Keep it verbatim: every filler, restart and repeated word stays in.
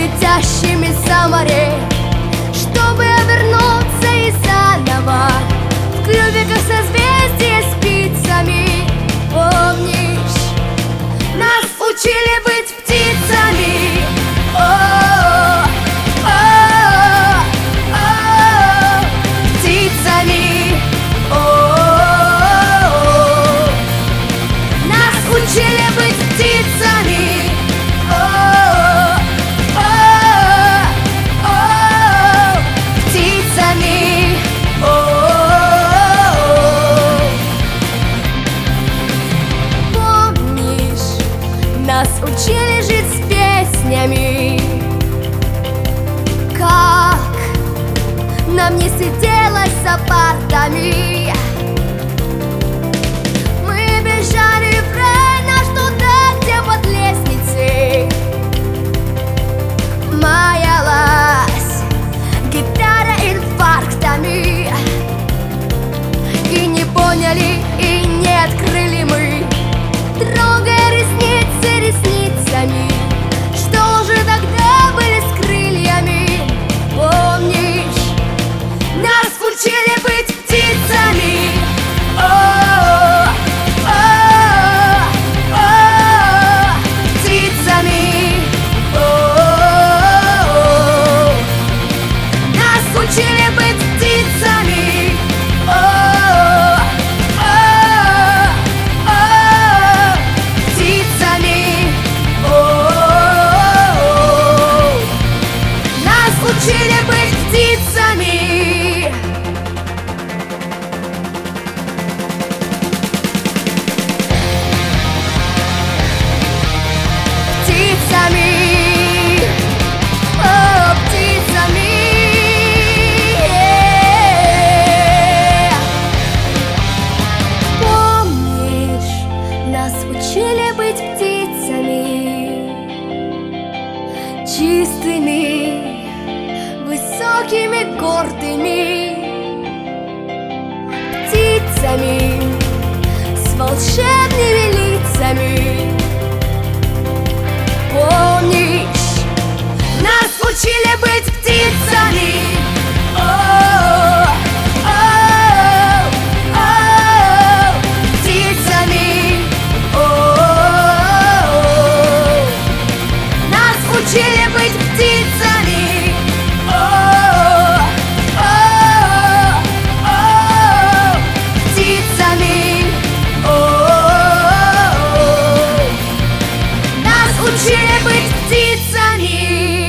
летящими за море, чтобы обернуться и заново в клюве, как созвездие спицами. Помнишь, нас учили быть птицами. О, о, о, птицами. О, нас учили быть птицами. О, о, о, птицами. Помнишь, нас учили жить с песнями. Как нам не сиделось за партами, мы бежали в рай наш туда, где под лестницей маялась гитара инфарктами. И не поняли, и не открыли мы, трогая ресницы ресницами, что уже тогда были с крыльями. Помнишь, нас учили быть птицами. О, о, о, птицами. О, нас учили быть птицами. О, о, о, птицами. О, нас учили быть птицами. Птицами. О, птицами. Помнишь, нас учили быть птицами, чистыми, высокими, гордыми, птицами с волшебными лицами. Помнишь, нас учили быть птицами. О, о, о, птицами. О, нас учили быть птицами. О, о, о, птицами. О, нас учили быть птицами.